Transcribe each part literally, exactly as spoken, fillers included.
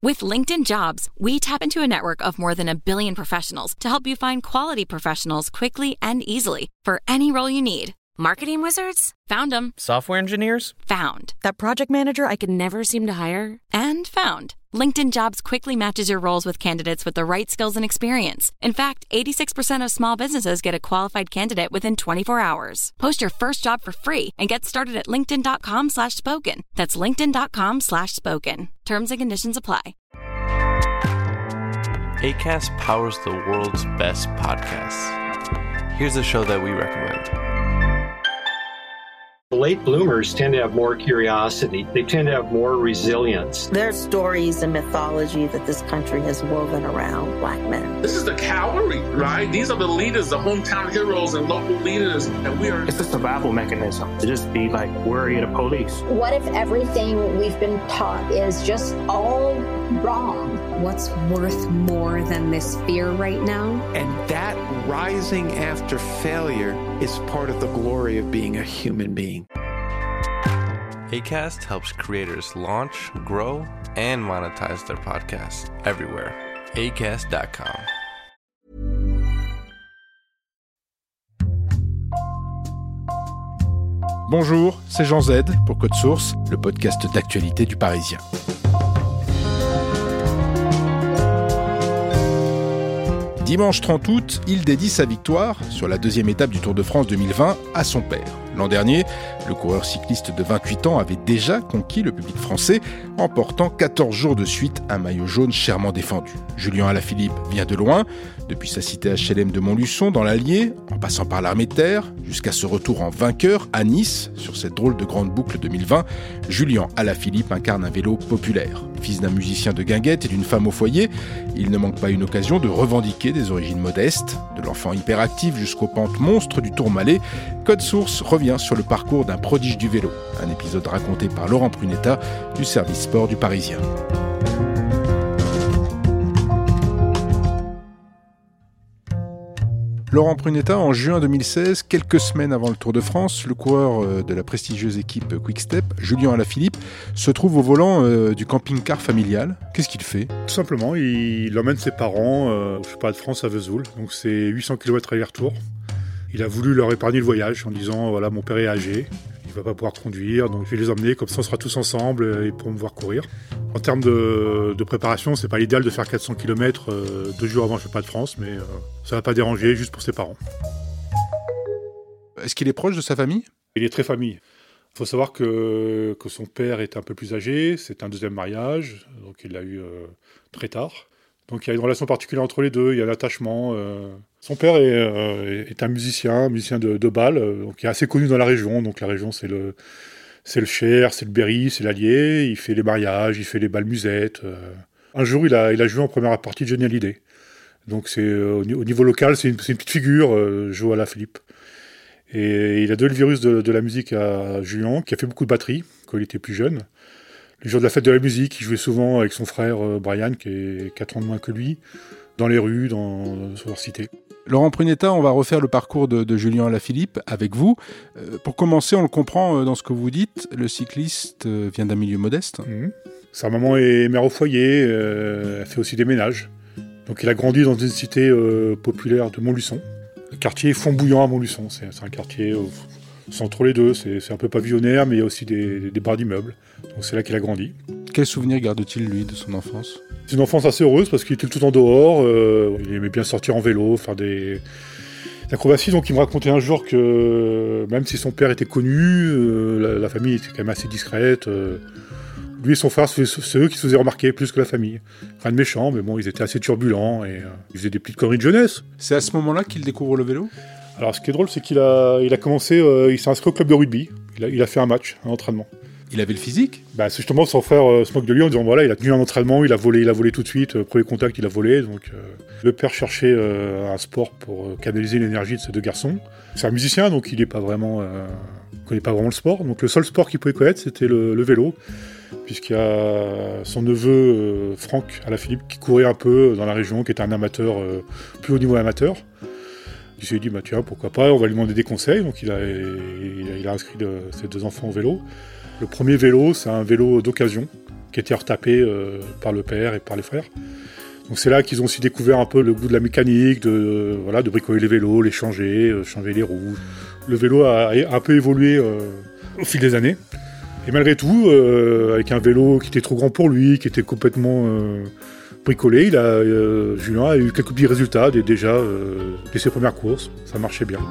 With LinkedIn Jobs, we tap into a network of more than a billion professionals to help you find quality professionals quickly and easily for any role you need. Marketing wizards? Found them. Software engineers? Found. That project manager I could never seem to hire? And found. LinkedIn Jobs quickly matches your roles with candidates with the right skills and experience. In fact, eighty-six percent of small businesses get a qualified candidate within twenty-four hours. Post your first job for free and get started at linkedin.com slash spoken. That's linkedin.com slash spoken. Terms and conditions apply. Acast powers the world's best podcasts. Here's a show that we recommend. Late bloomers tend to have more curiosity. They tend to have more resilience. There's stories and mythology that this country has woven around Black men. This is the cavalry, right? These are the leaders, the hometown heroes and local leaders. And we are... It's a survival mechanism to just be like worry of the police. What if everything we've been taught is just all wrong? What's worth more than this fear right now? And that rising after failure is part of the glory of being a human being. Acast helps creators launch, grow, and monetize their podcasts everywhere. acast dot com. Bonjour, c'est Jean Z pour Code Source, le podcast d'actualité du Parisien. Dimanche trente août, il dédie sa victoire sur la deuxième étape du Tour de France deux mille vingt à son père. L'an dernier, le coureur cycliste de vingt-huit ans avait déjà conquis le public français en portant quatorze jours de suite un maillot jaune chèrement défendu. Julien Alaphilippe vient de loin, depuis sa cité H L M de Montluçon dans l'Allier, en passant par l'armée de terre, jusqu'à ce retour en vainqueur à Nice sur cette drôle de grande boucle deux mille vingt. Julien Alaphilippe incarne un vélo populaire. Fils d'un musicien de guinguette et d'une femme au foyer, il ne manque pas une occasion de revendiquer des origines modestes. De l'enfant hyperactif jusqu'aux pentes monstres du Tourmalet, Code Source revient sur le parcours d'un prodige du vélo. Un épisode raconté par Laurent Prunetta du service sport du Parisien. Laurent Prunetta, en juin deux mille seize, quelques semaines avant le Tour de France, le coureur de la prestigieuse équipe Quick-Step, Julien Alaphilippe, se trouve au volant euh, du camping-car familial. Qu'est-ce qu'il fait ? Tout simplement, il emmène ses parents euh, au Championnat de France à Vesoul, donc c'est huit cents kilomètres aller-retour. Il a voulu leur épargner le voyage en disant, voilà, mon père est âgé, il va pas pouvoir conduire, donc je vais les emmener, comme ça on sera tous ensemble et ils pourront me voir courir. En termes de, de préparation, c'est pas l'idéal de faire quatre cents kilomètres euh, deux jours avant le Championnat de France, mais euh, ça va pas déranger, juste pour ses parents. Est-ce qu'il est proche de sa famille ? Il est très famille. Il faut savoir que, que son père est un peu plus âgé, c'est un deuxième mariage, donc il l'a eu euh, très tard. Donc il y a une relation particulière entre les deux, il y a un attachement. Euh... Son père est, euh, est un musicien, musicien de, de bal, euh, donc il est assez connu dans la région. Donc la région, c'est le, c'est le Cher, c'est le Berry, c'est l'Allier. Il fait les mariages, il fait les bals musettes. Euh... Un jour, il a, il a joué en première partie de Johnny Hallyday. Donc c'est, euh, au niveau local, c'est une, c'est une petite figure, euh, Joe Alaphilippe. Et il a donné le virus de, de la musique à Julien, qui a fait beaucoup de batterie quand il était plus jeune. Les jours de la fête de la musique, il jouait souvent avec son frère euh, Brian, qui est quatre ans de moins que lui, dans les rues, dans, sur leur cité. Laurent Prunetta, on va refaire le parcours de, de Julien Alaphilippe avec vous. Euh, pour commencer, on le comprend euh, dans ce que vous dites, le cycliste euh, vient d'un milieu modeste. Mmh. Sa maman est mère au foyer, euh, elle fait aussi des ménages. Donc il a grandi dans une cité euh, populaire de Montluçon. Le quartier Font-Bouillant à Montluçon, c'est, c'est un quartier... Euh, C'est entre les deux, c'est, c'est un peu pavillonnaire, mais il y a aussi des, des barres d'immeubles. Donc c'est là qu'il a grandi. Quel souvenir garde-t-il, lui, de son enfance ? C'est une enfance assez heureuse, parce qu'il était tout le temps dehors. Euh, il aimait bien sortir en vélo, faire des, des acrobaties. Donc il me racontait un jour que, même si son père était connu, euh, la, la famille était quand même assez discrète. Euh, lui et son frère, c'est, c'est eux qui se faisaient remarquer plus que la famille. Rien de méchant, mais bon, ils étaient assez turbulents, et euh, ils faisaient des petites conneries de jeunesse. C'est à ce moment-là qu'il découvre le vélo ? Alors, ce qui est drôle, c'est qu'il a, il a commencé, euh, il s'est inscrit au club de rugby. Il a, il a fait un match, un entraînement. Il avait le physique ? Bah, c'est justement son frère euh, se moque de lui en disant voilà, il a tenu un entraînement, il a volé, il a volé tout de suite. Euh, premier contact, il a volé. Donc, euh, le père cherchait euh, un sport pour euh, canaliser l'énergie de ces deux garçons. C'est un musicien, donc il n'est pas vraiment, euh, connaît pas vraiment le sport. Donc, le seul sport qu'il pouvait connaître, c'était le, le vélo, puisqu'il y a son neveu euh, Franck Alaphilippe qui courait un peu dans la région, qui était un amateur, euh, plus haut niveau amateur. Il s'est dit, bah, tiens, pourquoi pas, on va lui demander des conseils. Donc il a, il a, il a inscrit de, ses deux enfants au vélo. Le premier vélo, c'est un vélo d'occasion, qui étaient retapés euh, par le père et par les frères. Donc c'est là qu'ils ont aussi découvert un peu le goût de la mécanique, de, voilà, de bricoler les vélos, les changer, euh, changer les roues. Le vélo a, a un peu évolué euh, au fil des années. Et malgré tout, euh, avec un vélo qui était trop grand pour lui, qui était complètement euh, bricolé, il a, euh, Julien a eu quelques petits résultats dès, déjà euh, dès ses premières courses. Ça marchait bien.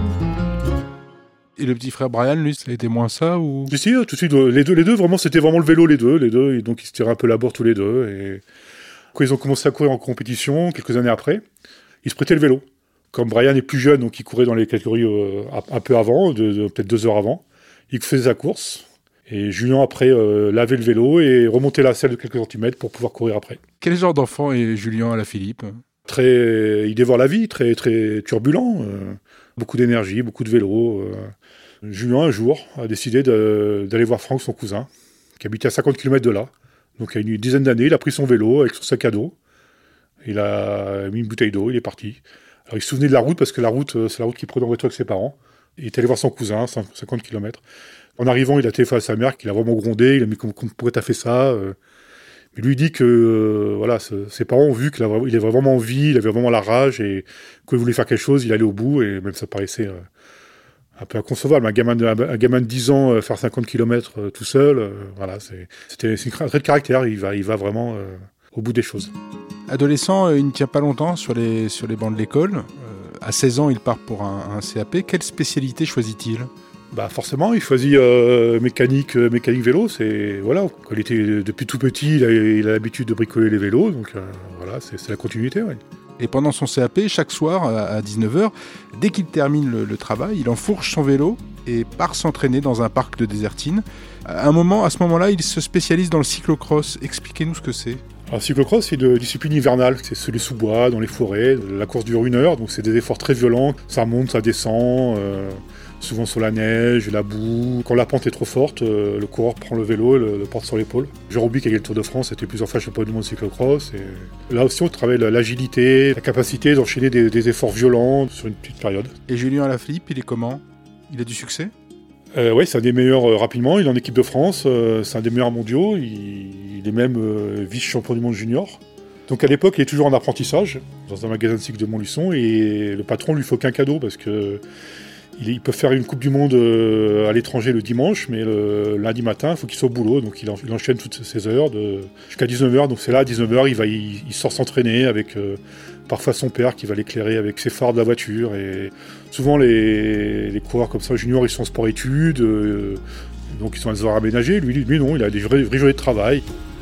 Et le petit frère Brian, lui, ça a été moins ça ou... Si, si, tout de suite, les deux, les deux, vraiment, c'était vraiment le vélo, les deux, les deux, et donc ils se tiraient un peu la bourre tous les deux. Et quand ils ont commencé à courir en compétition, quelques années après, ils se prêtaient le vélo. Comme Brian est plus jeune, donc il courait dans les catégories euh, un peu avant, de, de, peut-être deux heures avant, il faisait sa course. Et Julien, après, euh, lavait le vélo et remontait la selle de quelques centimètres pour pouvoir courir après. Quel genre d'enfant est Julien Alaphilippe ? Très, il dévore la vie, très, très turbulent, euh, beaucoup d'énergie, beaucoup de vélo. Euh. Julien, un jour, a décidé de, d'aller voir Franck, son cousin, qui habitait à cinquante kilomètres de là. Donc, il y a une dizaine d'années, il a pris son vélo avec son sac à dos. Il a mis une bouteille d'eau, il est parti. Alors, il se souvenait de la route, parce que la route, c'est la route qu'il prenait en voiture avec ses parents. Il est allé voir son cousin, cinquante kilomètres. En arrivant, il a téléphoné à sa mère, qu'il a vraiment grondé. Il a dit « Pourquoi t'as fait ça ?» Mais lui, il dit que euh, voilà, ses parents ont vu qu'il avait, il avait vraiment envie, il avait vraiment la rage, et qu'il voulait faire quelque chose, il allait au bout, et même ça paraissait euh, un peu inconcevable. Un gamin de, un gamin de dix ans euh, faire cinquante kilomètres euh, tout seul, euh, voilà, c'est, c'était, c'est un trait de caractère, il va, il va vraiment euh, au bout des choses. Adolescent, il ne tient pas longtemps sur les, sur les bancs de l'école. Euh, à seize ans, il part pour un, un C A P. Quelle spécialité choisit-il ? Bah forcément, il choisit euh, mécanique, euh, mécanique vélo. C'est voilà, quand il était depuis tout petit, il a, il a l'habitude de bricoler les vélos, donc euh, voilà, c'est, c'est la continuité. Ouais. Et pendant son C A P, chaque soir à dix-neuf heures, dès qu'il termine le, le travail, il enfourche son vélo et part s'entraîner dans un parc de Désertine. À un moment, à ce moment-là, il se spécialise dans le cyclocross. Expliquez-nous ce que c'est. Alors, cyclocross, c'est une discipline hivernale, c'est celui sous bois, dans les forêts. La course dure une heure, donc c'est des efforts très violents. Ça monte, ça descend, euh, souvent sur la neige, la boue. Quand la pente est trop forte, euh, le coureur prend le vélo et le, le porte sur l'épaule. Jérôme Bic, avec le Tour de France, était plusieurs fois champion du monde de cyclocross. Et là aussi, on travaille l'agilité, la capacité d'enchaîner des, des efforts violents sur une petite période. Et Julien Alaphilippe, il est comment ? Il a du succès ? Euh, oui, c'est un des meilleurs euh, rapidement. Il est en équipe de France, euh, c'est un des meilleurs mondiaux. Il, il est même euh, vice-champion du monde junior. Donc à l'époque, il est toujours en apprentissage dans un magasin de cycle de Montluçon et le patron lui fait aucun cadeau parce que il, il peut faire une Coupe du Monde euh, à l'étranger le dimanche, mais le lundi matin, il faut qu'il soit au boulot. Donc il, en, il enchaîne toutes ces heures de, jusqu'à dix-neuf heures. Donc c'est là à dix-neuf heures, il va, il, il sort s'entraîner avec euh, parfois son père qui va l'éclairer avec ses phares de la voiture. Et souvent les, les coureurs comme ça juniors, ils sont en sport-études, euh, donc ils sont à des horaires aménagés. Lui, lui non, il a des vraies, vraies journées de travail.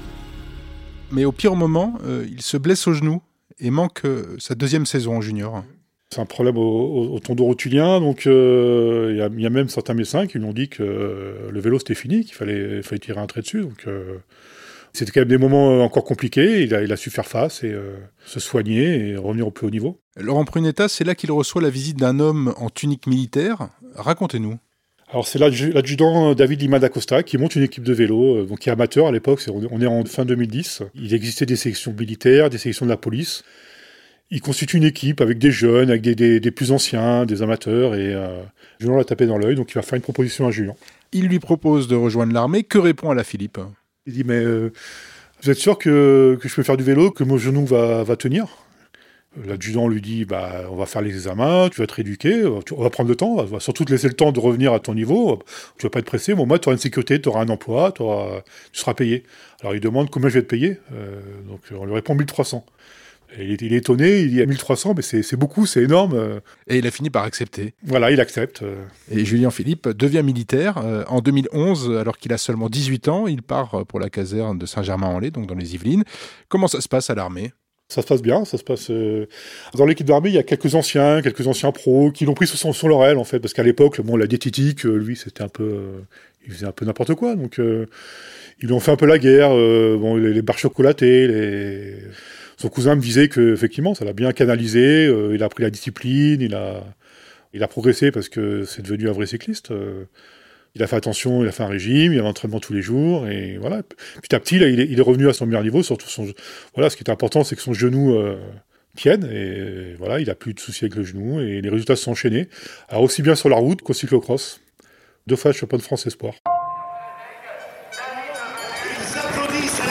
Mais au pire moment, euh, il se blesse au genou et manque euh, sa deuxième saison en junior. C'est un problème au, au, au tendon rotulien, donc euh, il y a, y a même certains médecins qui lui ont dit que euh, le vélo c'était fini, qu'il fallait, fallait tirer un trait dessus. Donc euh, c'était quand même des moments encore compliqués. Il a, il a su faire face et euh, se soigner et revenir au plus haut niveau. Laurent Prunetta, c'est là qu'il reçoit la visite d'un homme en tunique militaire. Racontez-nous. Alors c'est l'adjudant David Lima da Costa qui monte une équipe de vélo, donc qui est amateur à l'époque, c'est, on est en fin deux mille dix. Il existait des sélections militaires, des sélections de la police. Il constitue une équipe avec des jeunes, avec des, des, des plus anciens, des amateurs, et euh, Julien l'a tapé dans l'œil, donc il va faire une proposition à Julien. Il lui propose de rejoindre l'armée. Que répond Alaphilippe ? Il dit, mais euh, vous êtes sûr que, que je peux faire du vélo, que mon genou va, va tenir ? L'adjudant lui dit, bah, on va faire les examens, tu vas être éduqué, on va prendre le temps, on va surtout te laisser le temps de revenir à ton niveau, tu vas pas être pressé, mais au moins tu auras une sécurité, tu auras un emploi, tu seras payé. Alors il demande combien je vais te payer, euh, donc on lui répond mille trois cents. Et il, est, il est étonné, il dit à mille trois cents, mais c'est, c'est beaucoup, c'est énorme. Et il a fini par accepter. Voilà, il accepte. Et Julien Philippe devient militaire. En deux mille onze, alors qu'il a seulement dix-huit ans, il part pour la caserne de Saint-Germain-en-Laye, donc dans les Yvelines. Comment ça se passe à l'armée ? Ça se passe bien, ça se passe... Euh... Dans l'équipe d'armée, il y a quelques anciens, quelques anciens pros qui l'ont pris sur son, sur leur aile, en fait, parce qu'à l'époque, bon, la diététique, lui, c'était un peu... Euh, il faisait un peu n'importe quoi, donc euh, ils lui ont fait un peu la guerre, euh, bon, les, les barres chocolatées, les... Son cousin me disait qu'effectivement, ça l'a bien canalisé, euh, il a pris la discipline, il a, il a progressé parce que c'est devenu un vrai cycliste. Euh, il a fait attention, il a fait un régime, il a un entraînement tous les jours, et voilà. Petit à petit, là, il est, il est revenu à son meilleur niveau, surtout son... Voilà, ce qui est important, c'est que son genou euh, tienne, et voilà, il n'a plus de soucis avec le genou, et les résultats se sont enchaînés. Alors aussi bien sur la route qu'au cyclocross. Deux fois champion de France espoir. Ils applaudissent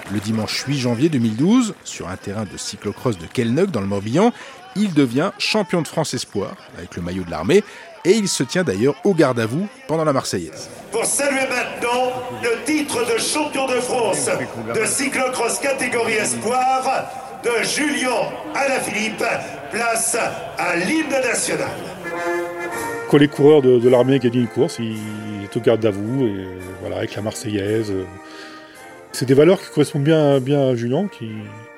Le dimanche huit janvier deux mille douze, sur un terrain de cyclocross de Kelneuc dans le Morbihan, il devient champion de France espoir avec le maillot de l'armée et il se tient d'ailleurs au garde à vous pendant la Marseillaise. Pour saluer maintenant le titre de champion de France de cyclocross catégorie espoir de Julien Alaphilippe, place à l'hymne national. Quand les coureurs de, de l'armée gagnent une course, il est au garde à vous, et voilà, avec la Marseillaise. C'est des valeurs qui correspondent bien, bien à Julien. Qui...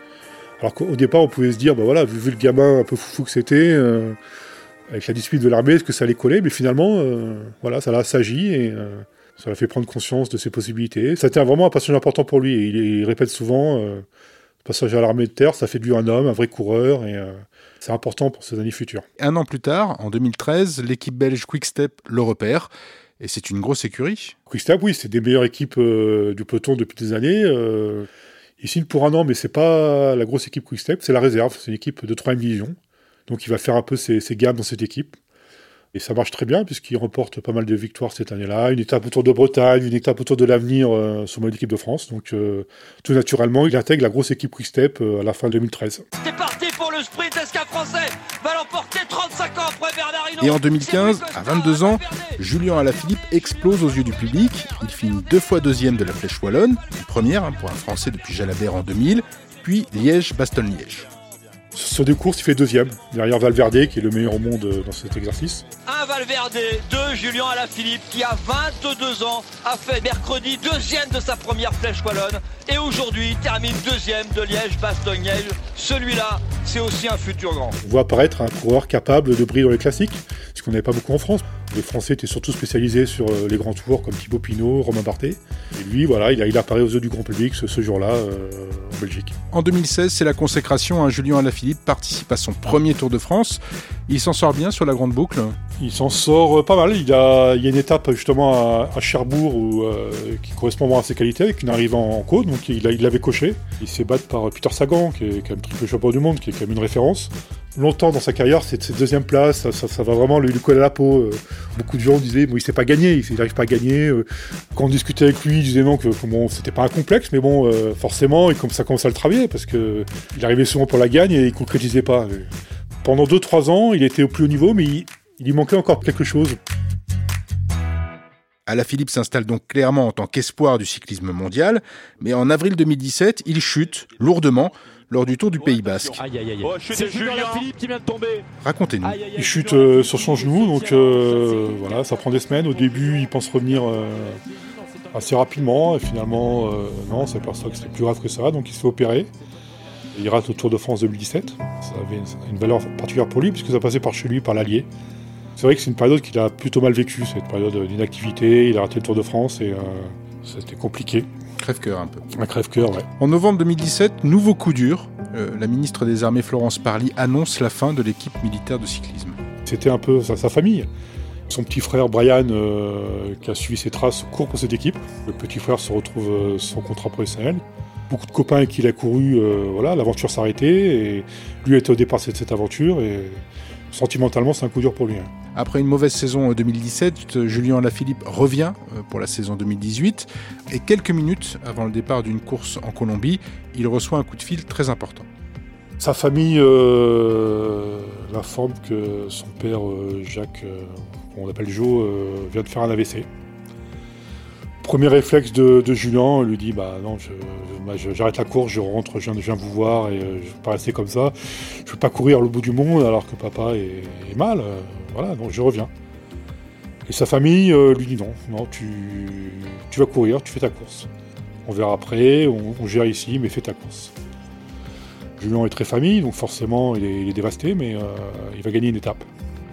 Alors qu'au départ, on pouvait se dire, bah voilà, vu, vu le gamin un peu foufou que c'était, euh, avec la discipline de l'armée, est-ce que ça allait coller ? Mais finalement, euh, voilà, ça l'a assagi et euh, ça l'a fait prendre conscience de ses possibilités. Ça a été vraiment un passage important pour lui. Et il, il répète souvent, euh, le passage à l'armée de terre, ça fait de lui un homme, un vrai coureur, et euh, c'est important pour ses années futures. Un an plus tard, en deux mille treize, l'équipe belge Quick-Step le repère. Et c'est une grosse écurie. Quick-Step, oui, c'est des meilleures équipes euh, du peloton depuis des années. Euh, il signe pour un an, mais c'est pas la grosse équipe Quick-Step, c'est la réserve. C'est une équipe de troisième division. Donc il va faire un peu ses, ses gammes dans cette équipe. Et ça marche très bien, puisqu'il remporte pas mal de victoires cette année-là. Une étape autour de Bretagne, une étape autour de l'Avenir euh, sur mode équipe de France. Donc euh, tout naturellement, il intègre la grosse équipe Quick-Step euh, à la fin deux mille treize. C'est parti pour le sprint, est-ce qu'un Français va l'emporter trente-cinq ans après Bernard Hinault ? Et en deux mille quinze, à vingt-deux ans, Julien Alaphilippe explose aux yeux du public. Il finit deux fois deuxième de la Flèche Wallonne, une première hein, pour un Français depuis Jalabert en deux mille, puis Liège-Bastogne-Liège. Sur deux courses, il fait deuxième, derrière Valverde, qui est le meilleur au monde dans cet exercice. Un Valverde, deux Julien Alaphilippe, qui a vingt-deux ans, a fait mercredi deuxième de sa première Flèche Wallonne, et aujourd'hui termine deuxième de Liège-Bastogne-Liège. Celui-là, c'est aussi un futur grand. On voit apparaître un coureur capable de briller dans les classiques, ce qu'on n'avait pas beaucoup en France. Les Français étaient surtout spécialisés sur les grands tours, comme Thibaut Pinot, Romain Barthé. Et lui, voilà, il, a, il apparaît aux yeux du grand public ce, ce jour-là, euh, en Belgique. En deux mille seize, c'est la consécration. Hein, Julien Alaphilippe participe à son premier Tour de France. Il s'en sort bien sur la grande boucle. Il s'en sort pas mal. Il, a, il y a une étape justement à, à Cherbourg où, euh, qui correspond vraiment à ses qualités, avec une arrivée en, en côte. Donc il, a, il l'avait coché. Il s'est battu par Peter Sagan, qui est quand même triple champion du monde, qui est quand même une référence. Longtemps dans sa carrière, c'est cette deuxième place, ça, ça, ça va vraiment lui, lui coller à la peau. Euh, beaucoup de gens disaient, bon, il sait pas gagner, il n'arrive pas à gagner. Euh, quand on discutait avec lui, il disait non, que, que bon, c'était pas un complexe, mais bon, euh, forcément, il, ça commençait à le travailler, parce que il arrivait souvent pour la gagne et il concrétisait pas. Et pendant deux trois ans, il était au plus haut niveau, mais il, il y manquait encore quelque chose. Alaphilippe s'installe donc clairement en tant qu'espoir du cyclisme mondial, mais en avril deux mille dix-sept, il chute lourdement lors du Tour du Pays Basque. Aïe, aïe, aïe. Oh, c'est Julien Alaphilippe qui vient de tomber. Racontez-nous. Aïe, aïe, aïe, il chute euh, sur son genou, donc euh, voilà, ça prend des semaines. Au début, il pense revenir euh, assez rapidement, et finalement, euh, non, c'est pas ça que c'était plus grave que ça, donc il se fait opérer. Il rate le Tour de France deux mille dix-sept. Ça avait une valeur particulière pour lui, puisque ça passait par chez lui, par l'Allier. C'est vrai que c'est une période qu'il a plutôt mal vécue, cette période d'inactivité. Il a raté le Tour de France et euh, c'était compliqué. Crève-cœur un peu. Un crève-cœur, ouais. En novembre deux mille dix-sept, nouveau coup dur. Euh, la ministre des Armées Florence Parly annonce la fin de l'équipe militaire de cyclisme. C'était un peu sa, sa famille. Son petit frère Brian, euh, qui a suivi ses traces, court pour cette équipe. Le petit frère se retrouve euh, sans contrat professionnel. Beaucoup de copains avec qui il a couru, euh, voilà, l'aventure s'est arrêtée. Et lui était au départ de cette, cette aventure. Et sentimentalement, c'est un coup dur pour lui. Hein. Après une mauvaise saison deux mille dix-sept, Julien Alaphilippe revient pour la saison deux mille dix-huit. Et quelques minutes avant le départ d'une course en Colombie, il reçoit un coup de fil très important. Sa famille euh, l'informe que son père, euh, Jacques, euh, qu'on appelle Joe, euh, vient de faire un A V C. Premier réflexe de, de Julien, il lui dit bah non, je, je, j'arrête la course, je rentre, je viens, je viens vous voir et euh, je ne vais pas rester comme ça. Je ne veux pas courir le bout du monde alors que papa est, est mal. Euh, voilà, donc je reviens. Et sa famille euh, lui dit non, non, tu, tu vas courir, tu fais ta course. On verra après, on, on gère ici, mais fais ta course. Julien est très famille, donc forcément il est, il est dévasté, mais euh, il va gagner une étape.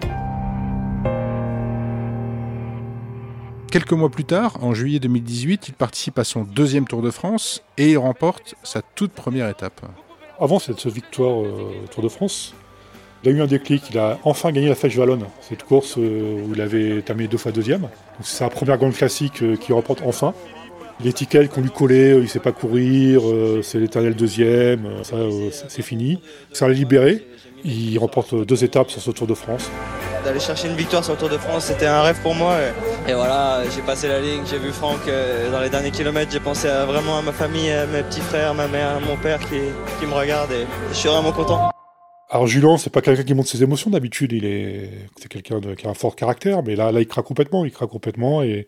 Quelques mois plus tard, en juillet deux mille dix-huit, il participe à son deuxième Tour de France et il remporte sa toute première étape. Avant cette victoire euh, Tour de France, il a eu un déclic, il a enfin gagné la Flèche Wallonne, cette course euh, où il avait terminé deux fois deuxième. Donc, c'est sa première grande classique euh, qu'il remporte enfin. L'étiquette qu'on lui collait, euh, il ne sait pas courir, euh, c'est l'éternel deuxième, euh, ça euh, c'est fini. Ça l'a libéré, il remporte deux étapes sur ce Tour de France. d'aller chercher une victoire sur le Tour de France, c'était un rêve pour moi. Et, et voilà, j'ai passé la ligne, j'ai vu Franck euh, dans les derniers kilomètres, j'ai pensé à, vraiment à ma famille, à mes petits frères, ma mère, mon père qui, qui me regardent et je suis vraiment content. Alors Julien, c'est pas quelqu'un qui montre ses émotions d'habitude, il est, c'est quelqu'un de, qui a un fort caractère, mais là, là, il craque complètement, il craque complètement et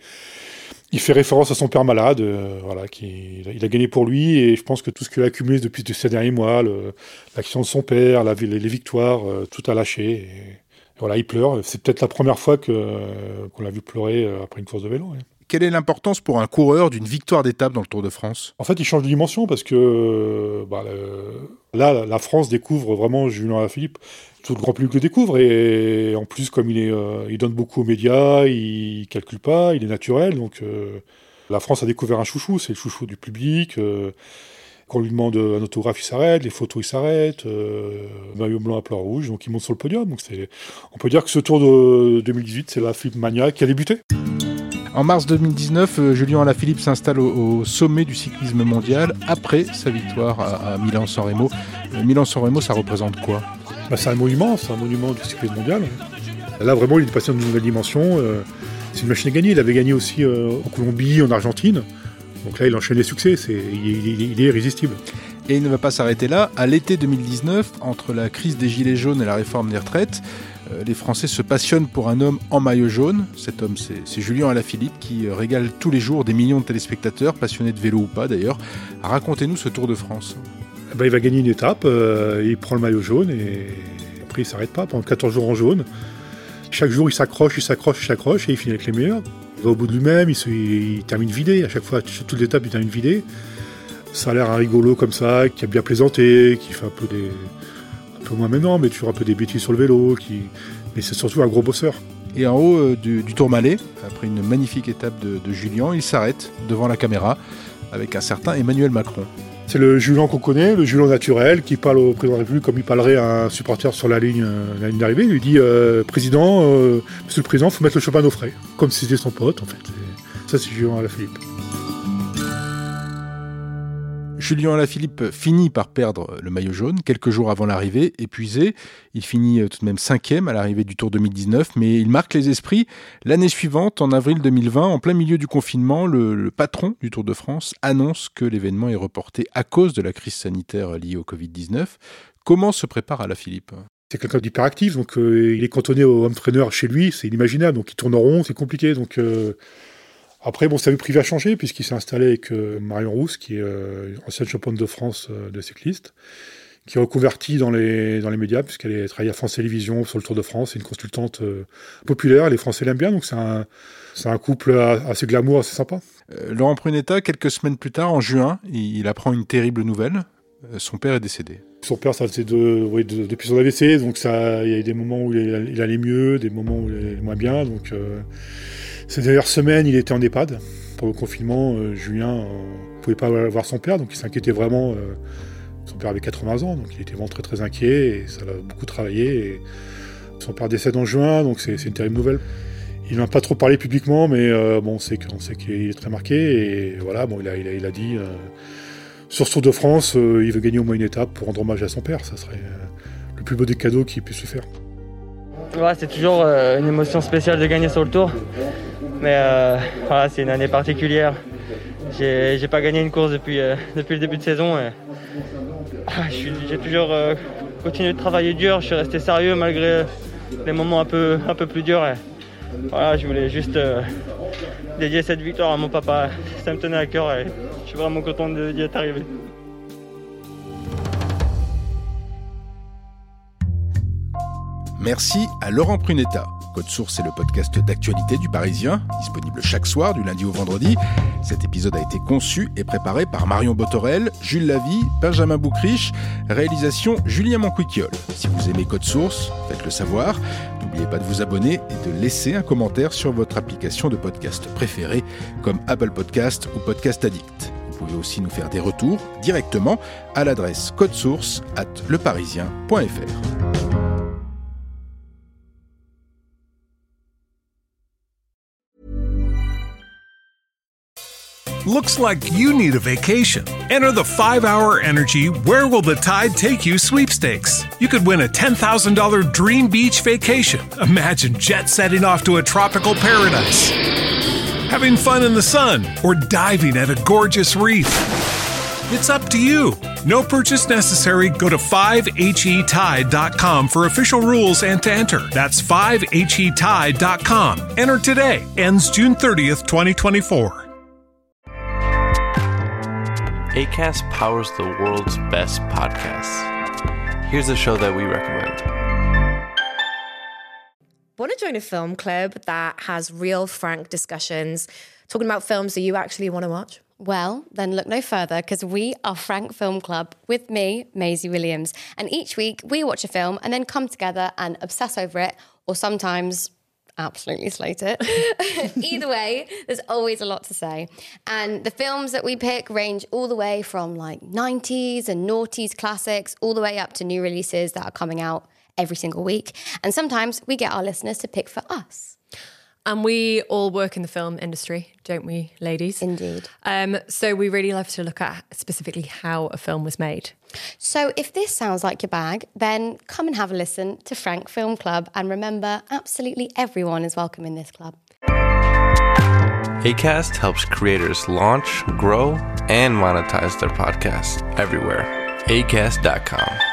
il fait référence à son père malade, euh, voilà, qui, il a gagné pour lui et je pense que tout ce qu'il a accumulé depuis ces derniers mois, le, l'action de son père, la, les, les victoires, euh, tout a lâché. Et, et voilà, il pleure. C'est peut-être la première fois que, euh, qu'on l'a vu pleurer après une course de vélo. Ouais. Quelle est l'importance pour un coureur d'une victoire d'étape dans le Tour de France ? En fait, il change de dimension parce que bah, le, là, la France découvre vraiment Julien Alaphilippe. Tout le grand public le découvre et en plus, comme il, est, euh, il donne beaucoup aux médias, il calcule pas, il est naturel. Donc, euh, la France a découvert un chouchou, c'est le chouchou du public. Euh, quand on lui demande un autographe, il s'arrête, les photos, il s'arrête. Euh, maillot blanc à plat rouge, donc il monte sur le podium. Donc c'est, on peut dire que ce Tour de deux mille dix-huit, c'est l'Alaphilippe Mania qui a débuté. En mars deux mille dix-neuf, Julien Alaphilippe s'installe au, au sommet du cyclisme mondial après sa victoire à, à Milan-San Remo. Euh, Milan-San Remo, ça représente quoi ? Bah, c'est un monument, c'est un monument du cyclisme mondial. Là, vraiment, il est passé dans une nouvelle dimension. Euh, c'est une machine à gagner. Il avait gagné aussi euh, en Colombie, en Argentine. Donc là, il enchaîne les succès. C'est, il, il, il est irrésistible. Et il ne va pas s'arrêter là. À l'été deux mille dix-neuf, entre la crise des Gilets jaunes et la réforme des retraites, euh, les Français se passionnent pour un homme en maillot jaune. Cet homme, c'est, c'est Julien Alaphilippe qui régale tous les jours des millions de téléspectateurs, passionnés de vélo ou pas d'ailleurs. Racontez-nous ce Tour de France. Ben, il va gagner une étape, euh, il prend le maillot jaune et après il ne s'arrête pas pendant quatorze jours en jaune. Chaque jour il s'accroche, il s'accroche, il s'accroche et il finit avec les meilleurs. Il va au bout de lui-même, il, se, il termine vidé, à chaque fois, sur toute l'étape il termine vidé. Ça a l'air un rigolo comme ça, qui a bien plaisanté, qui fait un peu des... un peu moins maintenant, mais toujours un peu des bêtises sur le vélo, qui... mais c'est surtout un gros bosseur. Et en haut euh, du, du Tourmalet, après une magnifique étape de, de Julien, il s'arrête devant la caméra avec un certain Emmanuel Macron. C'est le Julien qu'on connaît, le Julien naturel, qui parle au président de la République comme il parlerait à un supporter sur la ligne, euh, la ligne d'arrivée. Il lui dit euh, « Président, euh, monsieur le Président, il faut mettre le champagne au frais », comme si c'était son pote en fait. Et ça c'est Julien Alaphilippe. Julien Alaphilippe finit par perdre le maillot jaune quelques jours avant l'arrivée, épuisé. Il finit tout de même cinquième à l'arrivée du Tour deux mille dix-neuf, mais il marque les esprits. L'année suivante, en avril deux mille vingt, en plein milieu du confinement, le, le patron du Tour de France annonce que l'événement est reporté à cause de la crise sanitaire liée au covid dix-neuf. Comment se prépare Alaphilippe ? C'est quelqu'un d'hyperactif, donc euh, il est cantonné au home trainer chez lui, c'est inimaginable, donc il tourne en rond, c'est compliqué, donc... Euh Après, bon, sa vie privée a changé puisqu'il s'est installé avec euh, Marion Rousse, qui est euh, ancienne championne de France euh, de cycliste, qui est reconvertie dans les, dans les médias puisqu'elle est travaillée à France Télévisions sur le Tour de France. C'est une consultante euh, populaire, les Français l'aiment bien, donc c'est un, c'est un couple assez glamour, assez sympa. Euh, Laurent Prunetta, quelques semaines plus tard, en juin, il, il apprend une terrible nouvelle. Euh, son père est décédé. Son père, ça faisait de, oui, de, depuis son A V C, donc ça, il y a eu des moments où il, il allait mieux, des moments où il allait moins bien, donc... Euh, Ces dernières semaines, il était en EHPAD. Pour le confinement, euh, Julien ne euh, pouvait pas voir son père, donc il s'inquiétait vraiment. Euh, son père avait quatre-vingts ans, donc il était vraiment très très inquiet, et ça l'a beaucoup travaillé. Et son père décède en juin, donc c'est, c'est une terrible nouvelle. Il n'en a pas trop parlé publiquement, mais euh, bon, on sait, qu'on sait qu'il est très marqué. Et voilà, bon, il a, il a, il a dit, euh, sur ce Tour de France, euh, il veut gagner au moins une étape pour rendre hommage à son père. Ça serait euh, le plus beau des cadeaux qu'il puisse lui faire. Ouais, c'est toujours euh, une émotion spéciale de gagner sur le Tour. Mais euh, voilà, c'est une année particulière. J'ai, j'ai pas gagné une course depuis, euh, depuis le début de saison. Et, ah, je suis, j'ai toujours euh, continué de travailler dur. Je suis resté sérieux malgré les moments un peu, un peu plus durs. Et, voilà, je voulais juste euh, dédier cette victoire à mon papa. Ça me tenait à cœur et je suis vraiment content de, d'y être arrivé. Merci à Laurent Prunetta. Code Source est le podcast d'actualité du Parisien, disponible chaque soir du lundi au vendredi. Cet épisode a été conçu et préparé par Marion Botorel, Jules Lavie, Benjamin Boucriche, réalisation Julien Manquiquiol. Si vous aimez Code Source, faites-le savoir. N'oubliez pas de vous abonner et de laisser un commentaire sur votre application de podcast préférée, comme Apple Podcast ou Podcast Addict. Vous pouvez aussi nous faire des retours directement à l'adresse codesource arobase leparisien point f r. Looks like you need a vacation. Enter the five hour Energy Where Will the Tide Take You sweepstakes. You could win a ten thousand dollars dream beach vacation. Imagine jet setting off to a tropical paradise, having fun in the sun, or diving at a gorgeous reef. It's up to you. No purchase necessary. Go to five H E tide dot com for official rules and to enter. That's five H E tide dot com. Enter today. Ends June thirtieth, twenty twenty-four. Acast powers the world's best podcasts. Here's a show that we recommend. Want to join a film club that has real, frank discussions, talking about films that you actually want to watch? Well, then look no further, because we are Frank Film Club with me, Maisie Williams. And each week we watch a film and then come together and obsess over it, or sometimes absolutely slate it. Either way, there's always a lot to say. And the films that we pick range all the way from like nineties and noughties classics, all the way up to new releases that are coming out every single week. And sometimes we get our listeners to pick for us. And we all work in the film industry, don't we, ladies? Indeed. Um, so we really love to look at specifically how a film was made. So if this sounds like your bag, then come and have a listen to Frank Film Club. And remember, absolutely everyone is welcome in this club. Acast helps creators launch, grow, and monetize their podcasts everywhere. acast dot com.